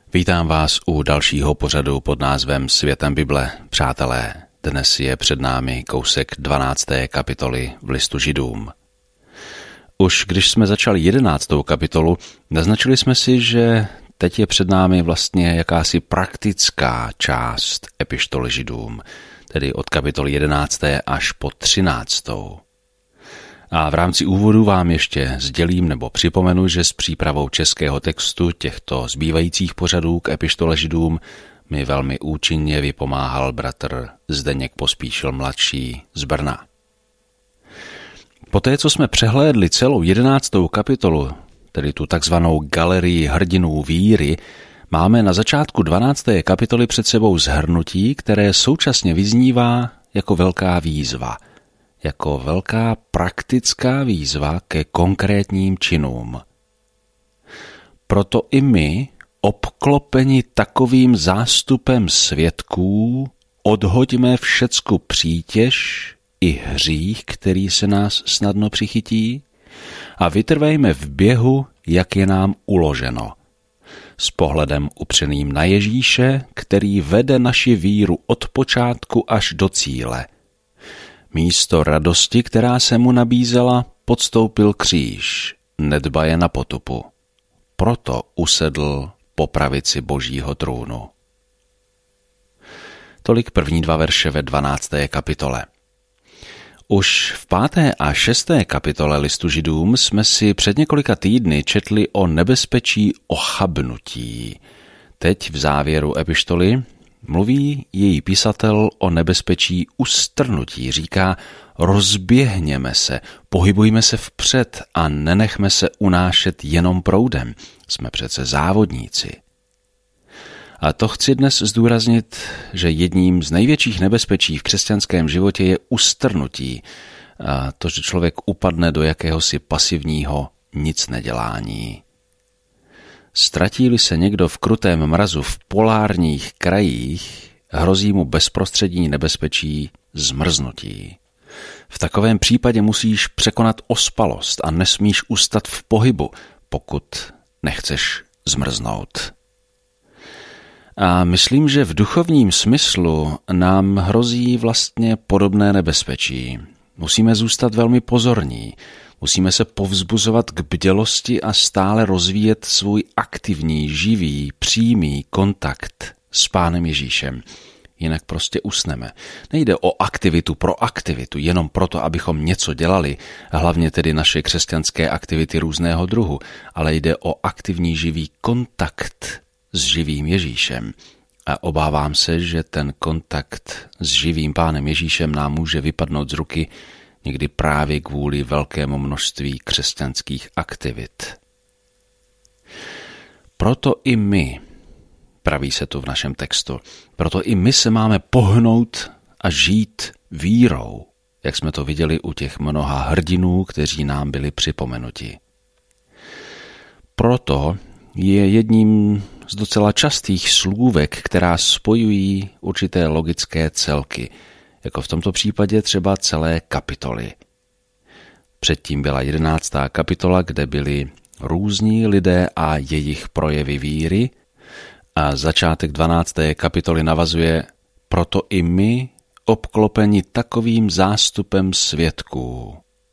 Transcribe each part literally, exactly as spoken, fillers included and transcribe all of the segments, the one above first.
Vítám vás u dalšího pořadu pod názvem Světem Bible. Přátelé, dnes je před námi kousek dvanácté kapitoly v listu Židům. Už když jsme začali jedenáctou kapitolu, naznačili jsme si, že teď je před námi vlastně jakási praktická část epištoly Židům, tedy od kapitoly jedenácté až po třináctou. A v rámci úvodu vám ještě sdělím nebo připomenu, že s přípravou českého textu těchto zbývajících pořadů k epištole Židům mi velmi účinně vypomáhal bratr Zdeněk Pospíšil mladší z Brna. Poté, co jsme přehlédli celou jedenáctou kapitolu, tedy tu takzvanou galerii hrdinů víry, máme na začátku dvanácté kapitoly před sebou shrnutí, které současně vyznívá jako velká výzva, jako velká praktická výzva ke konkrétním činům. Proto i my, obklopeni takovým zástupem svědků, odhoďme všecku přítěž i hřích, který se nás snadno přichytí, a vytrvejme v běhu, jak je nám uloženo, s pohledem upřeným na Ježíše, který vede naši víru od počátku až do cíle. Místo radosti, která se mu nabízela, podstoupil kříž, nedbaje na potupu. Proto usedl po pravici Božího trůnu. Tolik první dva verše ve dvanácté kapitole. Už v páté a šesté kapitole listu Židům jsme si před několika týdny četli o nebezpečí ochabnutí. Teď v závěru epištoly mluví její písatel o nebezpečí ustrnutí. Říká, rozběhněme se, pohybujme se vpřed a nenechme se unášet jenom proudem. Jsme přece závodníci. A to chci dnes zdůraznit, že jedním z největších nebezpečí v křesťanském životě je ustrnutí. A to, že člověk upadne do jakéhosi pasivního nicnedělání. Ztratí-li se někdo v krutém mrazu v polárních krajích, hrozí mu bezprostřední nebezpečí zmrznutí. V takovém případě musíš překonat ospalost a nesmíš ustat v pohybu, pokud nechceš zmrznout. A myslím, že v duchovním smyslu nám hrozí vlastně podobné nebezpečí. Musíme zůstat velmi pozorní, musíme se povzbuzovat k bdělosti a stále rozvíjet svůj aktivní, živý, přímý kontakt s Pánem Ježíšem. Jinak prostě usneme. Nejde o aktivitu pro aktivitu, jenom proto, abychom něco dělali, hlavně tedy naše křesťanské aktivity různého druhu, ale jde o aktivní živý kontakt s živým Ježíšem. A obávám se, že ten kontakt s živým Pánem Ježíšem nám může vypadnout z ruky někdy právě kvůli velkému množství křesťanských aktivit. Proto i my, praví se tu v našem textu, proto i my se máme pohnout a žít vírou, jak jsme to viděli u těch mnoha hrdinů, kteří nám byli připomenuti. Proto je jedním z docela častých slůvek, která spojují určité logické celky, jako v tomto případě třeba celé kapitoly. Předtím byla jedenáctá kapitola, kde byli různí lidé a jejich projevy víry, a začátek dvanácté kapitoly navazuje, proto i my, obklopeni takovým zástupem svědků.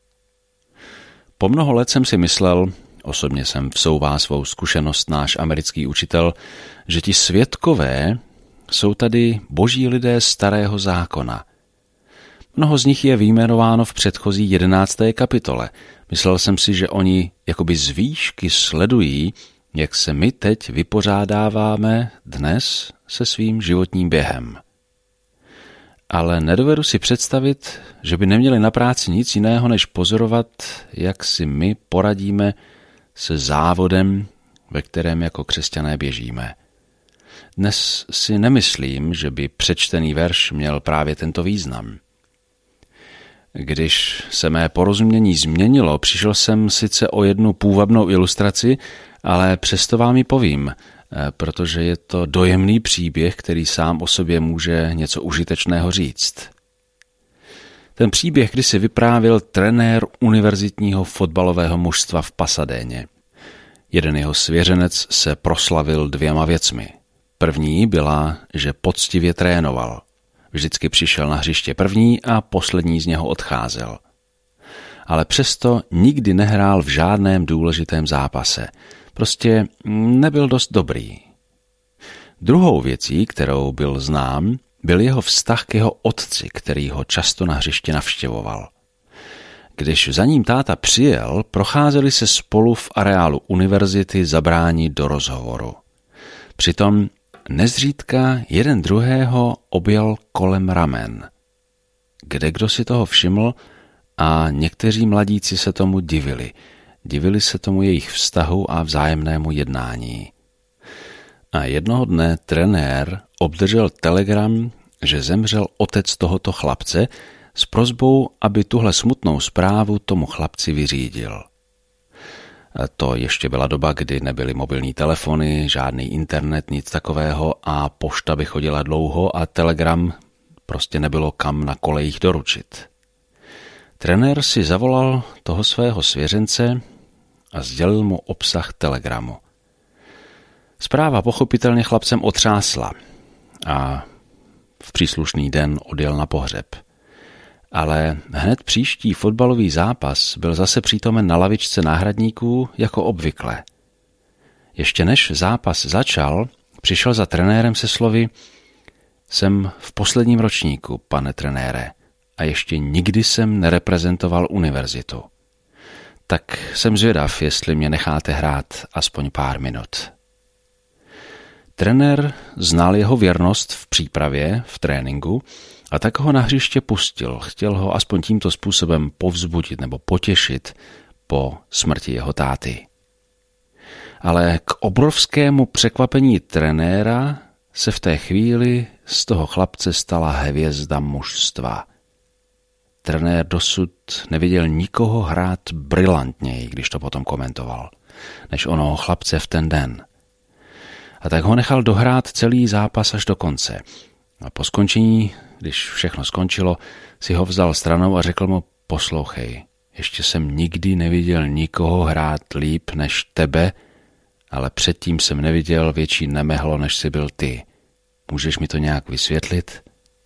Po mnoho let jsem si myslel, osobně jsem vsouvá svou zkušenost náš americký učitel, že ti svědkové jsou tady boží lidé starého zákona. Mnoho z nich je vyjmenováno v předchozí jedenácté kapitole. Myslel jsem si, že oni jakoby z výšky sledují, jak se my teď vypořádáváme dnes se svým životním během. Ale nedovedu si představit, že by neměli na práci nic jiného, než pozorovat, jak si my poradíme se závodem, ve kterém jako křesťané běžíme. Dnes si nemyslím, že by přečtený verš měl právě tento význam. Když se mé porozumění změnilo, přišel jsem sice o jednu půvabnou ilustraci, ale přesto vám ji povím, protože je to dojemný příběh, který sám o sobě může něco užitečného říct. Ten příběh kdysi vyprávěl trenér univerzitního fotbalového mužstva v Pasadéně. Jeden jeho svěřenec se proslavil dvěma věcmi. První byla, že poctivě trénoval. Vždycky přišel na hřiště první a poslední z něho odcházel. Ale přesto nikdy nehrál v žádném důležitém zápase. Prostě nebyl dost dobrý. Druhou věcí, kterou byl znám, byl jeho vztah k jeho otci, který ho často na hřišti navštěvoval. Když za ním táta přijel, procházeli se spolu v areálu univerzity zabránit do rozhovoru. Přitom nezřídka jeden druhého objel kolem ramen. Kdekdo si toho všiml a někteří mladíci se tomu divili. Divili se tomu jejich vztahu a vzájemnému jednání. A jednoho dne trenér obdržel telegram, že zemřel otec tohoto chlapce, s prosbou, aby tuhle smutnou zprávu tomu chlapci vyřídil. A to ještě byla doba, kdy nebyly mobilní telefony, žádný internet, nic takového a pošta by chodila dlouho a telegram prostě nebylo kam na kolejích doručit. Trenér si zavolal toho svého svěřence a sdělil mu obsah telegramu. Zpráva pochopitelně chlapcem otřásla a v příslušný den odjel na pohřeb. Ale hned příští fotbalový zápas byl zase přítomen na lavičce náhradníků jako obvykle. Ještě než zápas začal, přišel za trenérem se slovy: Jsem v posledním ročníku, pane trenére, a ještě nikdy jsem nereprezentoval univerzitu. Tak jsem zvědav, jestli mě necháte hrát aspoň pár minut. Trenér znal jeho věrnost v přípravě, v tréninku, a tak ho na hřiště pustil. Chtěl ho aspoň tímto způsobem povzbudit nebo potěšit po smrti jeho táty. Ale k obrovskému překvapení trenéra se v té chvíli z toho chlapce stala hvězda mužstva. Trenér dosud neviděl nikoho hrát brilantněji, když to potom komentoval, než onoho chlapce v ten den. A tak ho nechal dohrát celý zápas až do konce. A po skončení, když všechno skončilo, si ho vzal stranou a řekl mu: Poslouchej, ještě jsem nikdy neviděl nikoho hrát líp než tebe, ale předtím jsem neviděl větší nemehlo, než jsi byl ty. Můžeš mi to nějak vysvětlit?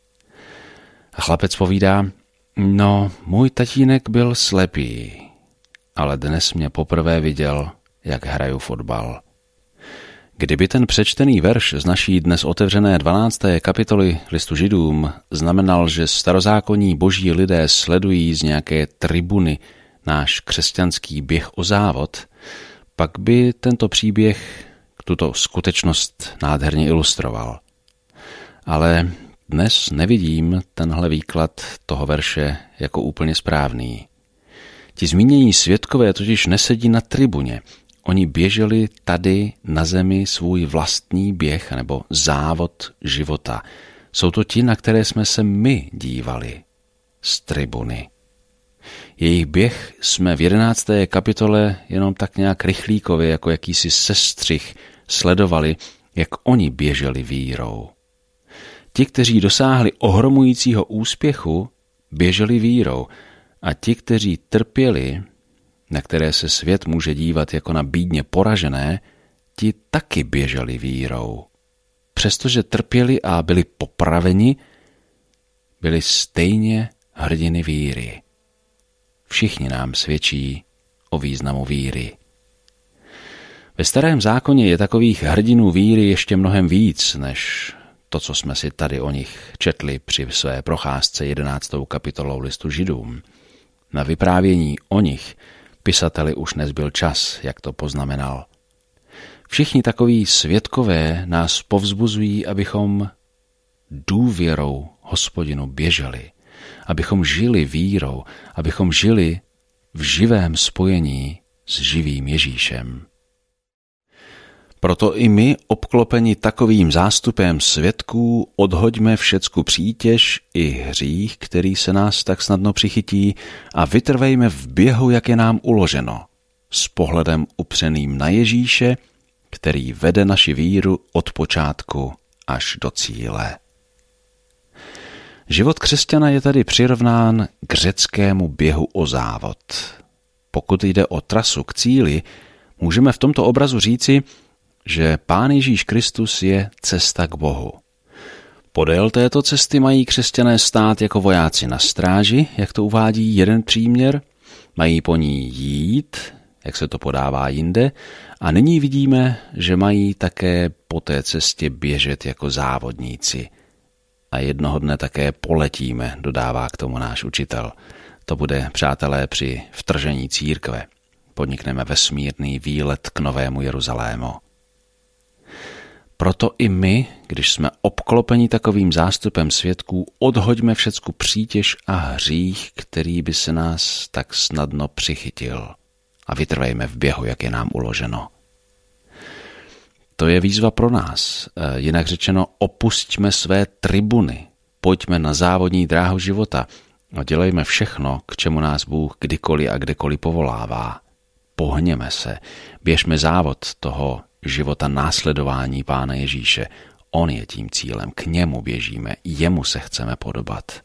A chlapec povídá: No, můj tatínek byl slepý, ale dnes mě poprvé viděl, jak hraju fotbal. Kdyby ten přečtený verš z naší dnes otevřené dvanácté kapitoly listu Židům znamenal, že starozákonní boží lidé sledují z nějaké tribuny náš křesťanský běh o závod, pak by tento příběh tuto skutečnost nádherně ilustroval. Ale dnes nevidím tenhle výklad toho verše jako úplně správný. Ti zmínění svědkové totiž nesedí na tribuně. Oni běželi tady na zemi svůj vlastní běh nebo závod života. Jsou to ti, na které jsme se my dívali z tribuny. Jejich běh jsme v jedenácté kapitole jenom tak nějak rychlíkově, jako jakýsi sestřih, sledovali, jak oni běželi vírou. Ti, kteří dosáhli ohromujícího úspěchu, běželi vírou a ti, kteří trpěli, na které se svět může dívat jako na bídně poražené, ti taky běželi vírou. Přestože trpěli a byli popraveni, byli stejně hrdiny víry. Všichni nám svědčí o významu víry. Ve Starém zákoně je takových hrdinů víry ještě mnohem víc, než to, co jsme si tady o nich četli při své procházce jedenáctou kapitolou listu Židům. Na vyprávění o nich pisateli už nezbyl čas, jak to poznamenal. Všichni takoví svědkové nás povzbuzují, abychom důvěrou Hospodinu běželi, abychom žili vírou, abychom žili v živém spojení s živým Ježíšem. Proto i my, obklopeni takovým zástupem svědků, odhoďme všecku přítěž i hřích, který se nás tak snadno přichytí, a vytrvejme v běhu, jak je nám uloženo, s pohledem upřeným na Ježíše, který vede naši víru od počátku až do cíle. Život křesťana je tady přirovnán k řeckému běhu o závod. Pokud jde o trasu k cíli, Můžeme v tomto obrazu říci, že Pán Ježíš Kristus je cesta k Bohu. Podél této cesty mají křesťané stát jako vojáci na stráži, jak to uvádí jeden příměr, mají po ní jít, jak se to podává jinde, a nyní vidíme, že mají také po té cestě běžet jako závodníci. A jednoho dne také poletíme, dodává k tomu náš učitel. To bude, přátelé, při vtržení církve. Podnikneme vesmírný výlet k Novému Jeruzalému. Proto i my, když jsme obklopeni takovým zástupem svědků, odhoďme všecku přítěž a hřích, který by se nás tak snadno přichytil, a vytrvejme v běhu, jak je nám uloženo. To je výzva pro nás. Jinak řečeno, opusťme své tribuny, pojďme na závodní dráhu života a dělejme všechno, k čemu nás Bůh kdykoliv a kdekoliv povolává. Pohněme se, běžme závod toho života následování Pána Ježíše. On je tím cílem, k němu běžíme, jemu se chceme podobat.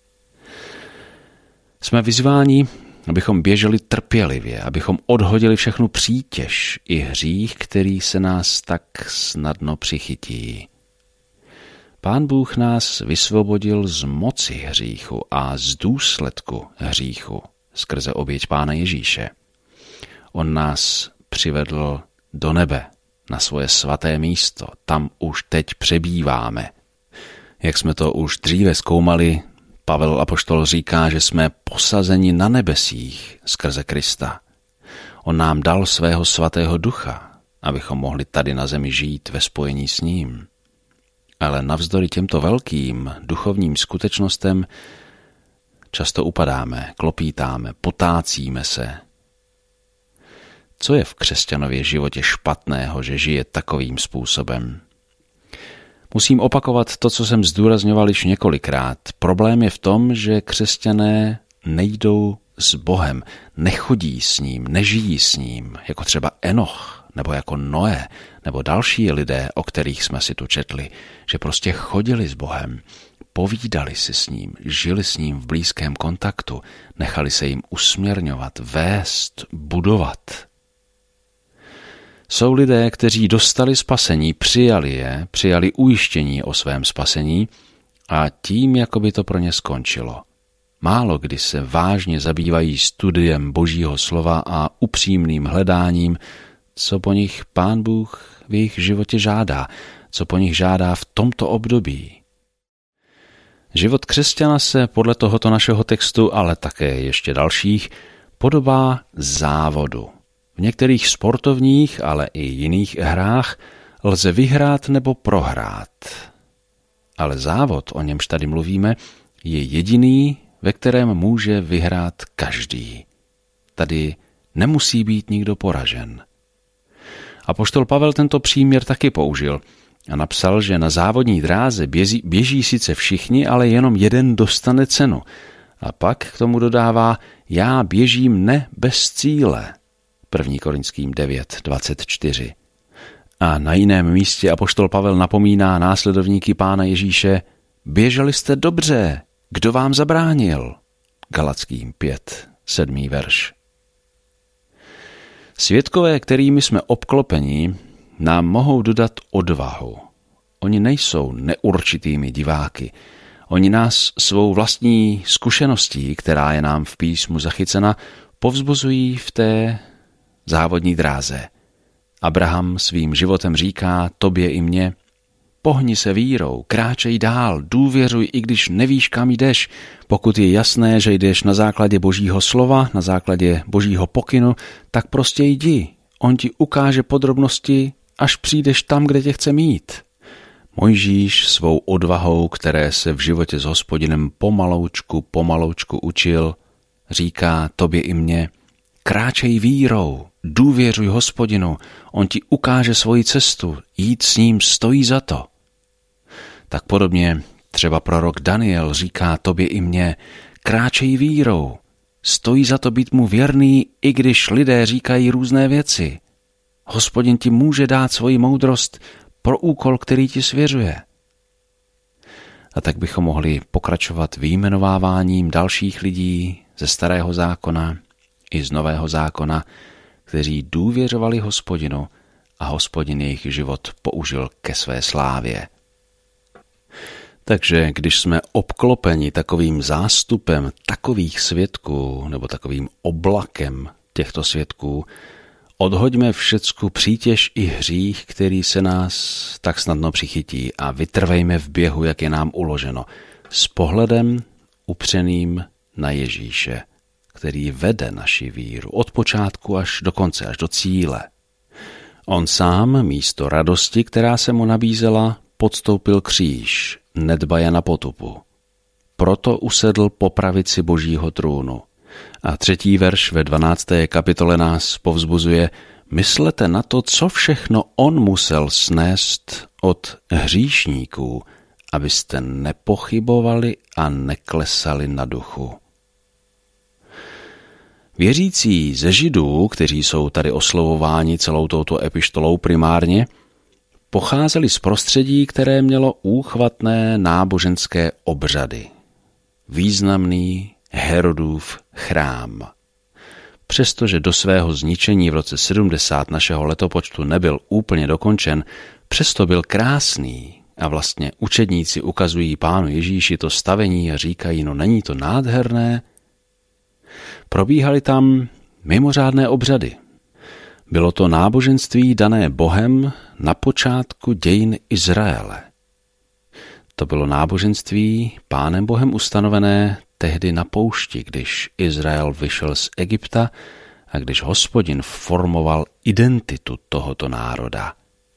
Jsme vyzváni, abychom běželi trpělivě, abychom odhodili všechnu přítěž i hřích, který se nás tak snadno přichytí. Pán Bůh nás vysvobodil z moci hříchu a z důsledku hříchu skrze oběť Pána Ježíše. On nás přivedl do nebe, na svoje svaté místo. Tam už teď přebýváme. Jak jsme to už dříve zkoumali, Pavel apoštol říká, že jsme posazeni na nebesích skrze Krista. On nám dal svého svatého ducha, abychom mohli tady na zemi žít ve spojení s ním. Ale navzdory těmto velkým duchovním skutečnostem často upadáme, klopítáme, potácíme se. Co je v křesťanově životě špatného, že žije takovým způsobem? Musím opakovat to, co jsem zdůrazňoval již několikrát. Problém je v tom, že křesťané nejdou s Bohem, nechodí s ním, nežijí s ním, jako třeba Enoch, nebo jako Noé, nebo další lidé, o kterých jsme si tu četli, že prostě chodili s Bohem, povídali si s ním, žili s ním v blízkém kontaktu, nechali se jim usměrňovat, vést, budovat. Jsou lidé, kteří dostali spasení, přijali je, přijali ujištění o svém spasení a tím, jako by to pro ně skončilo. Málo kdy se vážně zabývají studiem Božího slova a upřímným hledáním, co po nich Pán Bůh v jejich životě žádá, co po nich žádá v tomto období. Život křesťana se podle tohoto našeho textu, ale také ještě dalších, podobá závodu. V některých sportovních, ale i jiných hrách lze vyhrát nebo prohrát. Ale závod, o němž tady mluvíme, je jediný, ve kterém může vyhrát každý. Tady nemusí být nikdo poražen. Apoštol Pavel tento příměr taky použil a napsal, že na závodní dráze běží, běží sice všichni, ale jenom jeden dostane cenu. A pak k tomu dodává, já běžím ne bez cíle. první Korinským devět dvacet čtyři. A na jiném místě apoštol Pavel napomíná následovníky Pána Ježíše, běželi jste dobře, kdo vám zabránil? Galackým pět sedmý verš. Svědkové, kterými jsme obklopeni, nám mohou dodat odvahu. Oni nejsou neurčitými diváky. Oni nás svou vlastní zkušeností, která je nám v písmu zachycena, povzbuzují v té závodní dráze. Abraham svým životem říká tobě i mně, pohni se vírou, kráčej dál, důvěřuj, i když nevíš, kam jdeš. Pokud je jasné, že jdeš na základě Božího slova, na základě Božího pokynu, tak prostě jdi. On ti ukáže podrobnosti, až přijdeš tam, kde tě chce mít. Mojžíš svou odvahou, které se v životě s Hospodinem pomaloučku, pomaloučku učil, říká tobě i mně, kráčej vírou, důvěřuj Hospodinu, on ti ukáže svoji cestu, jít s ním stojí za to. Tak podobně třeba prorok Daniel říká tobě i mně, kráčej vírou, stojí za to být mu věrný, i když lidé říkají různé věci. Hospodin ti může dát svoji moudrost pro úkol, který ti svěřuje. A tak bychom mohli pokračovat vyjmenováváním dalších lidí ze Starého zákona i z Nového zákona, kteří důvěřovali Hospodinu a Hospodin jejich život použil ke své slávě. Takže když jsme obklopeni takovým zástupem takových svědků nebo takovým oblakem těchto svědků, odhoďme všecku přítěž i hřích, který se nás tak snadno přichytí, a vytrvejme v běhu, jak je nám uloženo, s pohledem upřeným na Ježíše, který vede naši víru od počátku až do konce, až do cíle. On sám místo radosti, která se mu nabízela, podstoupil kříž, nedbaje na potupu. Proto usedl po pravici Božího trůnu. A třetí verš ve dvanácté kapitole nás povzbuzuje: myslete na to, co všechno on musel snést od hříšníků, abyste nepochybovali a neklesali na duchu. Věřící ze Židů, kteří jsou tady oslovováni celou touto epištolou primárně, pocházeli z prostředí, které mělo úchvatné náboženské obřady. Významný Herodův chrám. Přestože do svého zničení v roce sedmdesát našeho letopočtu nebyl úplně dokončen, přesto byl krásný a vlastně učedníci ukazují Pánu Ježíši to stavení a říkají, no není to nádherné? Probíhaly tam mimořádné obřady. Bylo to náboženství dané Bohem na počátku dějin Izraele. To bylo náboženství Pánem Bohem ustanovené tehdy na poušti, když Izrael vyšel z Egypta a když Hospodin formoval identitu tohoto národa.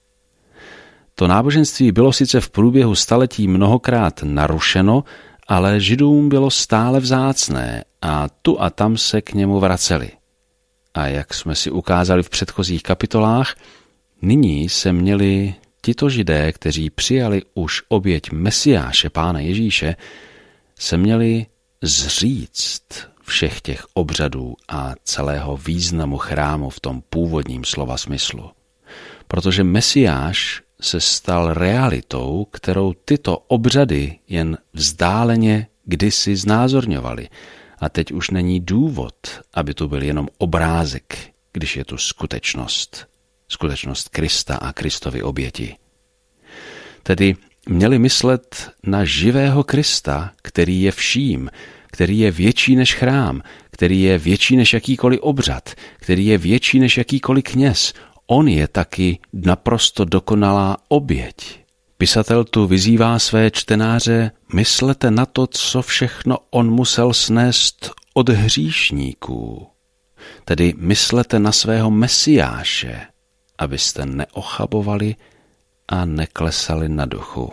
To náboženství bylo sice v průběhu staletí mnohokrát narušeno, ale Židům bylo stále vzácné a tu a tam se k němu vraceli. A jak jsme si ukázali v předchozích kapitolách, nyní se měli tito Židé, kteří přijali už oběť Mesiáše, Pána Ježíše, se měli zříct všech těch obřadů a celého významu chrámu v tom původním slova smyslu. Protože Mesiáš se stal realitou, kterou tyto obřady jen vzdáleně kdysi znázorňovaly. A teď už není důvod, aby tu byl jenom obrázek, když je tu skutečnost. Skutečnost Krista a Kristovy oběti. Tedy měli myslet na živého Krista, který je vším, který je větší než chrám, který je větší než jakýkoliv obřad, který je větší než jakýkoliv kněz. On je taky naprosto dokonalá oběť. Pisatel tu vyzývá své čtenáře, myslete na to, co všechno on musel snést od hříšníků. Tedy myslete na svého Mesiáše, abyste neochabovali a neklesali na duchu.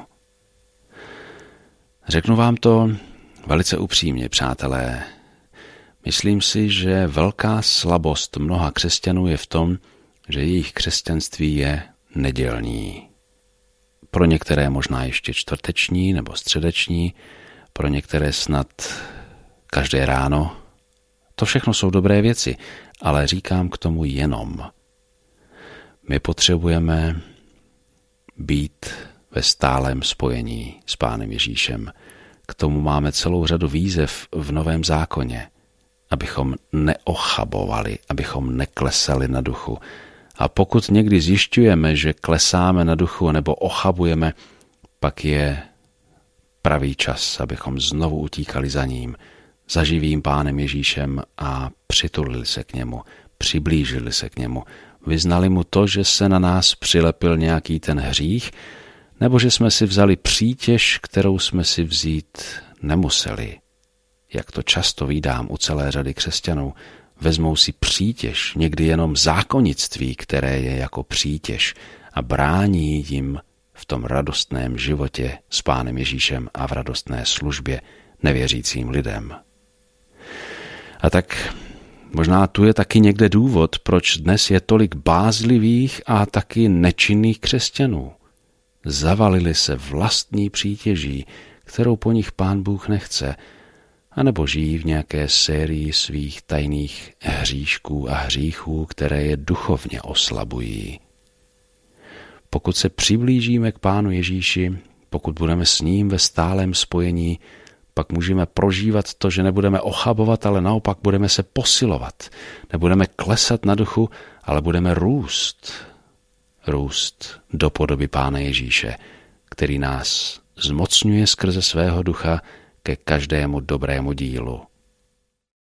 Řeknu vám to velice upřímně, přátelé. Myslím si, že velká slabost mnoha křesťanů je v tom, že jejich křesťanství je nedělní. Pro některé možná ještě čtvrteční nebo středeční, pro některé snad každé ráno. To všechno jsou dobré věci, ale říkám k tomu jenom. My potřebujeme být ve stálém spojení s Pánem Ježíšem. K tomu máme celou řadu výzev v Novém zákoně, abychom neochabovali, abychom neklesali na duchu. A pokud někdy zjišťujeme, že klesáme na duchu nebo ochabujeme, pak je pravý čas, abychom znovu utíkali za ním, za živým Pánem Ježíšem a přitulili se k němu, přiblížili se k němu, vyznali mu to, že se na nás přilepil nějaký ten hřích, nebo že jsme si vzali přítěž, kterou jsme si vzít nemuseli. Jak to často vídám u celé řady křesťanů, vezmou si přítěž, někdy jenom zákonnictví, které je jako přítěž a brání jim v tom radostném životě s Pánem Ježíšem a v radostné službě nevěřícím lidem. A tak možná tu je taky někde důvod, proč dnes je tolik bázlivých a taky nečinných křesťanů. Zavalili se vlastní přítěží, kterou po nich Pán Bůh nechce, anebo žijí v nějaké sérii svých tajných hříšků a hříchů, které je duchovně oslabují. Pokud se přiblížíme k Pánu Ježíši, pokud budeme s ním ve stálém spojení, pak můžeme prožívat to, že nebudeme ochabovat, ale naopak budeme se posilovat. Nebudeme klesat na duchu, ale budeme růst. Růst do podoby Pána Ježíše, který nás zmocňuje skrze svého ducha ke každému dobrému dílu.